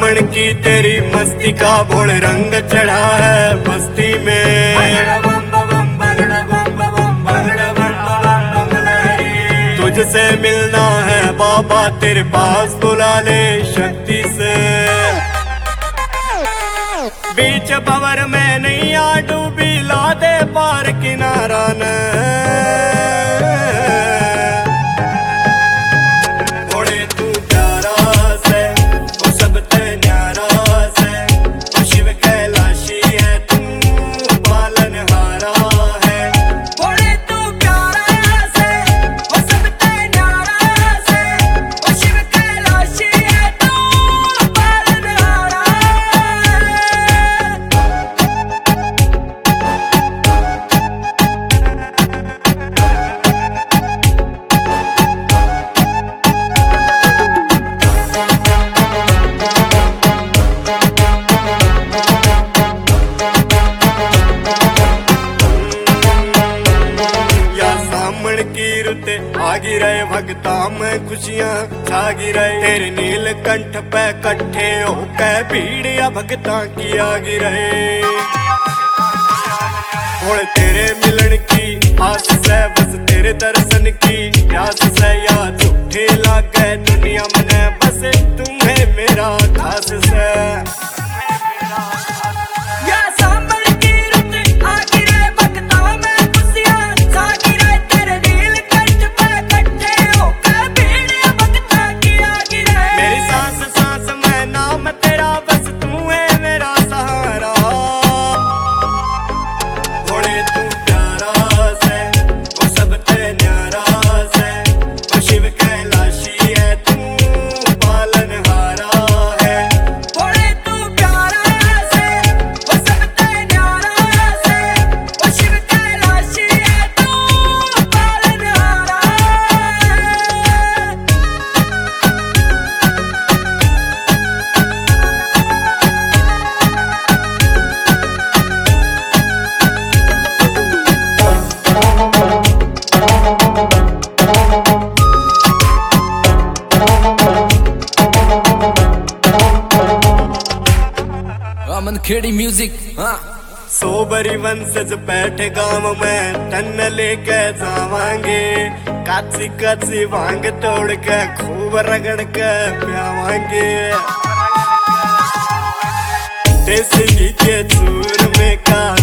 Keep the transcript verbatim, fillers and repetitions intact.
सामन की तेरी मस्ती का बोल रंग चढ़ा है बस्ती में। तुझसे मिलना है बाबा तेरे पास बुला ले शक्ति से। बीच भंवर में नैया डूबी ला दे पार किनारा न। आगी रहे भगता में खुशियां छागी रहे तेरे नील कंठ पे कट्ठे होके भीड़ या भगता की आगी रहे। और तेरे मिलन की आस से बस तेरे दर्शन की प्यास से या झूठे लागे दुनिया मने बस तुम्हें मेरा खास से। खेड़ी म्यूजिक हाँ। सोबरी वंशज बैठ गांव में तन लेके जावांगे काची काची भांग तोड़ के खूब रगड़ के प्यावांगे। देसी घी के चूर में का